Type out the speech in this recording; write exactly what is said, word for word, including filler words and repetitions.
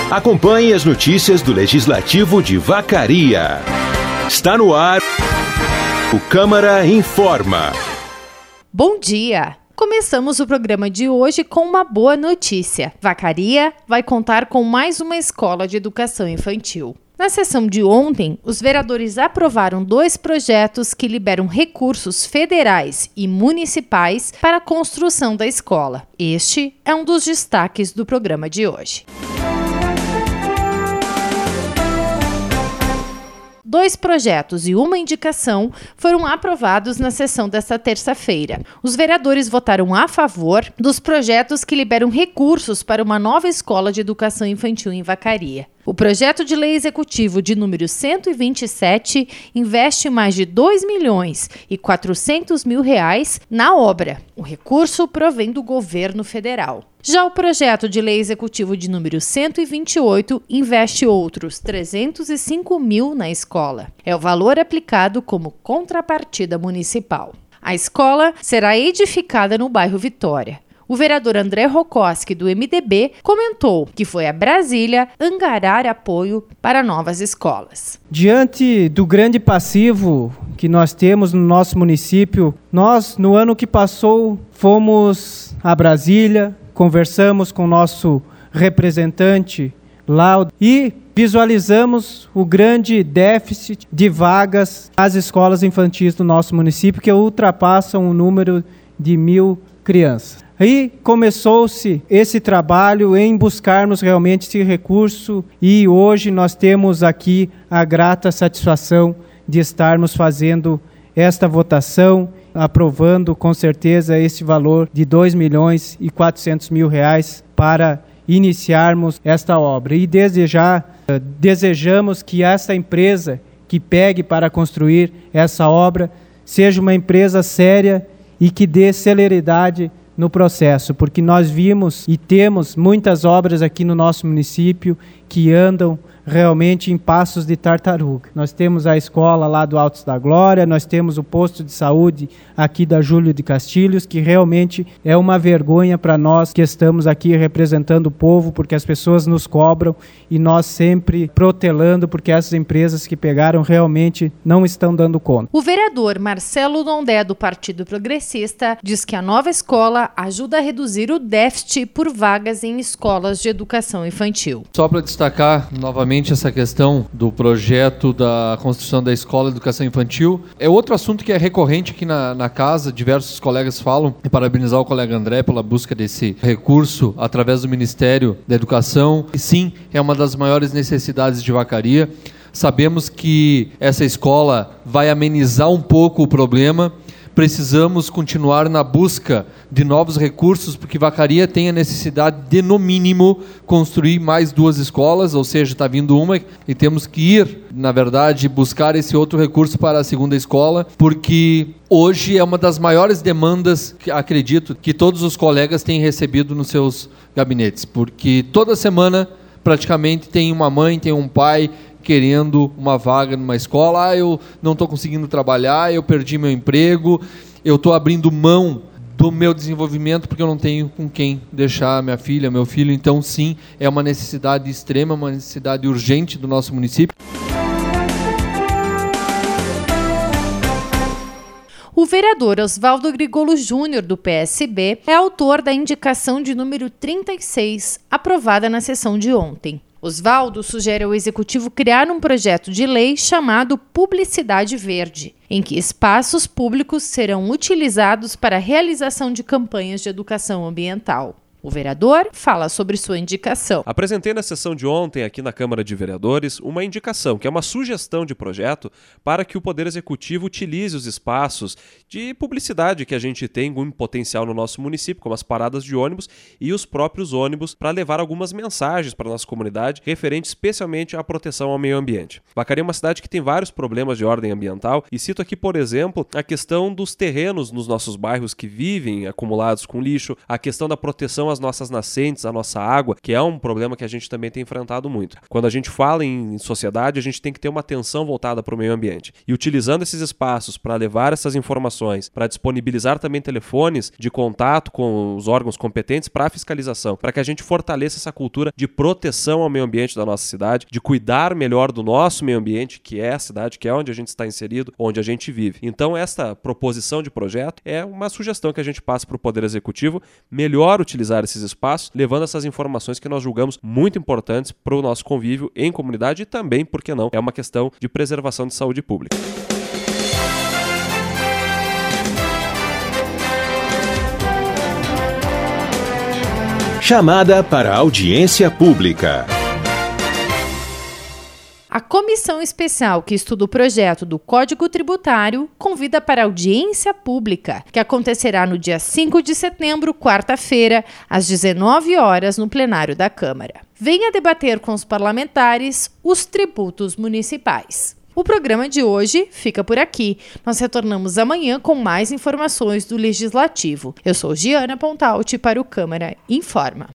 Acompanhe as notícias do Legislativo de Vacaria. Está no ar o Câmara Informa. Bom dia! Começamos o programa de hoje com uma boa notícia. Vacaria vai contar com mais uma escola de educação infantil. Na sessão de ontem, os vereadores aprovaram dois projetos que liberam recursos federais e municipais para a construção da escola. Este é um dos destaques do programa de hoje. Dois projetos e uma indicação foram aprovados na sessão desta terça-feira. Os vereadores votaram a favor dos projetos que liberam recursos para uma nova escola de educação infantil em Vacaria. O projeto de lei executivo de número cento e vinte e sete investe mais de dois milhões e quatrocentos mil reais na obra. O recurso provém do governo federal. Já o projeto de lei executivo de número cento e vinte e oito investe outros trezentos e cinco mil na escola. É o valor aplicado como contrapartida municipal. A escola será edificada no bairro Vitória. O vereador André Rokoski, do M D B, comentou que foi a Brasília angariar apoio para novas escolas. Diante do grande passivo que nós temos no nosso município, nós, no ano que passou, fomos a Brasília, conversamos com o nosso representante lá e visualizamos o grande déficit de vagas nas escolas infantis do nosso município, que ultrapassam o número de mil crianças. Aí começou-se esse trabalho em buscarmos realmente esse recurso e hoje nós temos aqui a grata satisfação de estarmos fazendo esta votação, aprovando com certeza esse valor de dois milhões e quatrocentos mil reais para iniciarmos esta obra. E desde já desejamos que essa empresa que pegue para construir essa obra seja uma empresa séria e que dê celeridade no processo, porque nós vimos e temos muitas obras aqui no nosso município que andam realmente em passos de tartaruga. Nós temos a escola lá do Altos da Glória, nós temos o posto de saúde aqui da Júlio de Castilhos, que realmente é uma vergonha para nós que estamos aqui representando o povo, porque as pessoas nos cobram e nós sempre protelando, porque essas empresas que pegaram realmente não estão dando conta. O vereador Marcelo Dondé, do Partido Progressista, diz que a nova escola ajuda a reduzir o déficit por vagas em escolas de educação infantil. Só para destacar novamente essa questão do projeto da construção da Escola de Educação Infantil. É outro assunto que é recorrente aqui na, na casa, diversos colegas falam, e parabenizar o colega André pela busca desse recurso através do Ministério da Educação. E sim, é uma das maiores necessidades de Vacaria. Sabemos que essa escola vai amenizar um pouco o problema. Precisamos continuar na busca de novos recursos, porque Vacaria tem a necessidade de, no mínimo, construir mais duas escolas, ou seja, está vindo uma e temos que ir, na verdade, buscar esse outro recurso para a segunda escola, porque hoje é uma das maiores demandas, que acredito, que todos os colegas têm recebido nos seus gabinetes, porque toda semana, praticamente, tem uma mãe, tem um pai querendo uma vaga numa escola. Ah, eu não estou conseguindo trabalhar, eu perdi meu emprego, eu estou abrindo mão do meu desenvolvimento porque eu não tenho com quem deixar minha filha, meu filho. Então, sim, é uma necessidade extrema, uma necessidade urgente do nosso município. O vereador Oswaldo Grigolo Júnior, do P S B, é autor da indicação de número trinta e seis, aprovada na sessão de ontem. Oswaldo sugere ao Executivo criar um projeto de lei chamado Publicidade Verde, em que espaços públicos serão utilizados para a realização de campanhas de educação ambiental. O vereador fala sobre sua indicação. Apresentei na sessão de ontem aqui na Câmara de Vereadores uma indicação, que é uma sugestão de projeto para que o Poder Executivo utilize os espaços de publicidade que a gente tem em potencial no nosso município, como as paradas de ônibus e os próprios ônibus, para levar algumas mensagens para a nossa comunidade, referente especialmente à proteção ao meio ambiente. Vacaria é uma cidade que tem vários problemas de ordem ambiental e cito aqui, por exemplo, a questão dos terrenos nos nossos bairros que vivem acumulados com lixo, a questão da proteção são as nossas nascentes, a nossa água, que é um problema que a gente também tem enfrentado muito. Quando a gente fala em sociedade, a gente tem que ter uma atenção voltada para o meio ambiente. E utilizando esses espaços para levar essas informações, para disponibilizar também telefones de contato com os órgãos competentes para fiscalização, para que a gente fortaleça essa cultura de proteção ao meio ambiente da nossa cidade, de cuidar melhor do nosso meio ambiente, que é a cidade, que é onde a gente está inserido, onde a gente vive. Então, esta proposição de projeto é uma sugestão que a gente passa para o Poder Executivo, melhor utilizar esses espaços, levando essas informações que nós julgamos muito importantes para o nosso convívio em comunidade e também, por que não, é uma questão de preservação de saúde pública. Chamada para audiência pública. A Comissão Especial que estuda o projeto do Código Tributário convida para audiência pública, que acontecerá no dia cinco de setembro, quarta-feira, às dezenove horas, no plenário da Câmara. Venha debater com os parlamentares os tributos municipais. O programa de hoje fica por aqui. Nós retornamos amanhã com mais informações do Legislativo. Eu sou Giana Pontalti para o Câmara Informa.